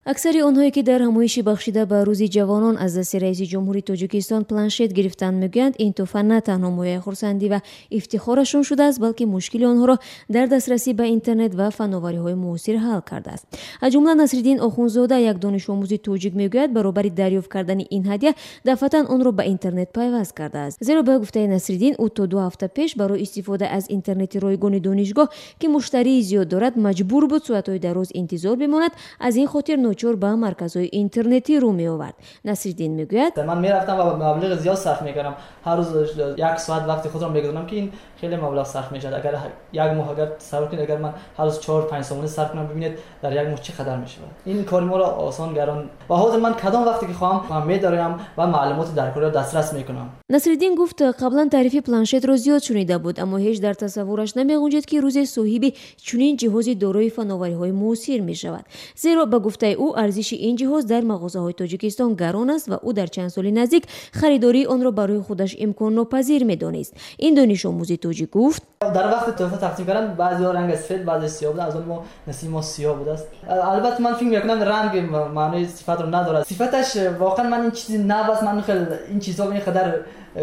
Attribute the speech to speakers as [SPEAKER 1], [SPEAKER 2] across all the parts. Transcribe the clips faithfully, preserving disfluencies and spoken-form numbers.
[SPEAKER 1] аксари онҳое ки дар ҳамоиши бахшида ба рӯзи ҷавонон аз дасти раиси ҷумҳури Тоҷикистон планшет гирифтанд мегӯянд ин тӯҳфа на танҳо мояи хурсандӣ ва ифтихорашон шудааст, балки мушкили онҳоро дар дастрасӣ ба интернет ва фанновариҳои муосир ҳал кардааст. аз ҷумла Насриддин Охунзода, як донишомӯзи тоҷик, мегӯяд баробари дарёфт кардани ин ҳадия дафъатан онро ба интернет пайваст кардааст. зеро ба гуфтаи Насриддин, ӯ то ду ҳафта пеш барои истифода аз интернети ройгони донишгоҳ ки муштарии зиёд дорад маҷбур буд соатҳои дароз интизор бимонад. аз ин хотир ночор ба марказҳои интернетӣ рӯ меовард. Насриддин мегӯяд:
[SPEAKER 2] ман мерафтам ва маблағи зиёд сарф мекардам. ҳар рӯз як соат вақти худро мегузордам ки ин хеле маблағ сарф мешавад. агар як моҳ агар сарф кунед, агар ман ҳар рӯз чор панҷ сомонӣ сарф кунам, бибинед дар як моҳ чӣ қадар мешавад. ин кори моро осон гарон ва ҳозир ман кадом вақте ки хоҳам медорам ва маълумоти даркориро дастрас мекунам.
[SPEAKER 1] Насриддин гуфт қаблан таърифи планшетро зиёд шунида буд, аммо ҳеҷ дар тасаввураш намегунҷед ки рӯзе соҳиби чунин ҷиҳози дорои фанновариҳои муосир мешавад. зеро ба гуфтаи ӯ арзиши ин ҷиҳоз дар мағозаҳои Тоҷикистон гарон аст ва ӯ дар чанд соли наздик харидории онро барои худаш имконнопазир медонист. ин донишомӯзи тоҷик гуфт:
[SPEAKER 2] дар вақти тӯҳфа тақдим кардан баъзеҳо ранги сифед, баъзе сиёҳ буда, аз он мо насиби мо сиёҳ будааст. албатта ман фикр мекунам ранг маънои сифатро надорад. сифаташ воқеан ман ин чизи нав аст, ман хел ин чизҳо ин қадар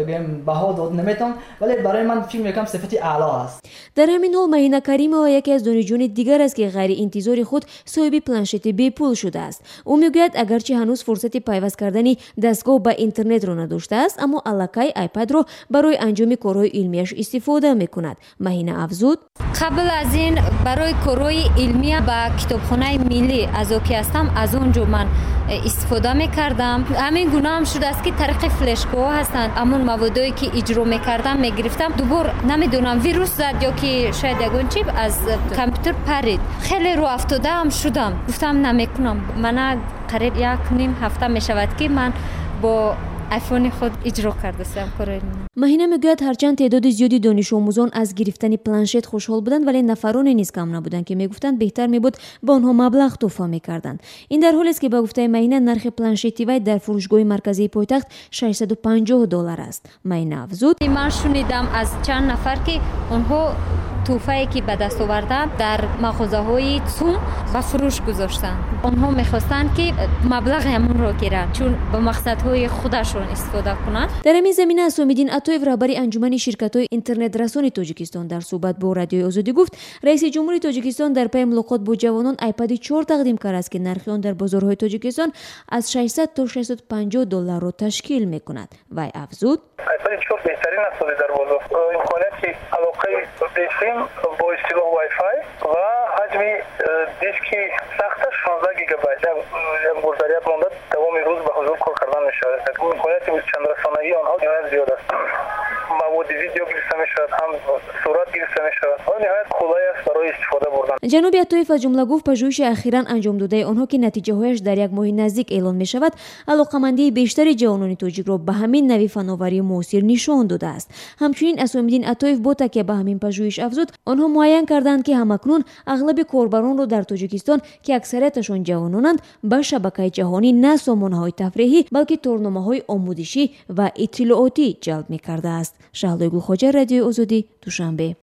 [SPEAKER 2] баҳо дод наметавонам, вале барои ман фикр мекунам сифати аъло аст.
[SPEAKER 1] дар ҳамин ҳол Маҳина Каримова яке аз донишҷӯёни дигар аст ки ғайриинтизори худ соҳиби планшети бепул шудааст. ӯ мегӯяд, агарчи ҳанӯз фурсати пайваст кардани дастгоҳ ба интернетро надоштааст, аммо аллакай айпадро барои анҷоми корҳои илмияш истифода мекунад. Маҳина афзуд:
[SPEAKER 3] қабл аз ин барои корҳои илмия ба китобхонаи миллӣ азо ки ҳастам, аз он ҷо ман истифода мекардам. ҳамин гуна ҳам шудааст ки тариқи флешкаҳо ҳастанд, амон маводое ки иҷро мекардам мегирифтам, дубор намедонам вирус зад ё ки шояд ягон чип аз компютер парид. хеле роҳафтода ҳам шудам, гуфтам намекунам. мана қариб як ним ҳафта мешавад ки ман бо айфони худ иҷро кардастам кори.
[SPEAKER 1] Маҳина мегӯяд, ҳарчанд теъдоди зиёди донишомӯзон аз гирифтани планшет хушҳол буданд, вале нафароне низ кам набуданд ки мегуфтанд беҳтар мебуд ба онҳо маблағ тӯҳфа мекарданд. ин дар ҳолест ки ба гуфтаи Маҳина нархи планшети вай дар фурӯшгоҳи марказии пойтахт шашсаду панҷоҳ доллар аст. Маҳина афзуд:
[SPEAKER 3] ман шунидам аз чанд нафар ки онҳо тӯҳфае ки ба даст оварданд дар мағозаҳои сум ба фурӯш гузоштанд. онҳо мехостанд ки маблағи ҳамонро гиранд, чун ба мақсадҳои худашон истифода кунанд.
[SPEAKER 1] дар ҳамин замина Асомиддин Атоев, раҳбари анҷумани ширкатҳои интернетрасони Тоҷикистон, дар суҳбат бо Радиои Озодӣ гуфт, раиси ҷумҳури Тоҷикистон дар пайи мулоқот бо ҷавонон айпади чор тақдим кардааст ки нархи он дар бозорҳои Тоҷикистон аз шашсад то шашсаду панҷоҳ долларро ташкил мекунад. Вай афзуд:
[SPEAKER 4] айпади чор беҳтарин аст дар бозор. имконияти алоқаи десим бо истилоҳ вайфай ва ҳаҷми диски сахташ шонздаҳ гигабайт. як бор дар як монда давоми рӯз ба ҳузур кор кардан мешавад. имконияти чандрасонаи онҳо ниҳоят зиёд аст. маводи видео гирифта мешавад, ҳам сурат гирифта мешавад. он ниҳоят қулай аст барои истифода бурдан.
[SPEAKER 1] ҷаноби Атоев аз ҷумла гуфт, пажӯҳиши ахиран анҷомдодаи онҳо ки натиҷаҳояш дар як моҳи наздик эълон мешавад, алоқамандии бештари ҷавонони тоҷикро ба ҳамин нави фанноварии муосир нишон додааст. ҳамчунин Асомиддин Атоев бо такя ба ҳамин пажӯҳиш афзуд, онҳо муайян карданд ки ҳамакнун ағлаби корбаронро дар Тоҷикистон, ки аксарияташон ҷавононанд, ба шабакаи ҷаҳонӣ на сомонаҳои тафреҳӣ, балки торномаҳои омӯзишӣ ва иттилоотӣ ҷалб мекардааст. Шаҳлои Гулхоҷа, Радиои Озодӣ, Душанбе.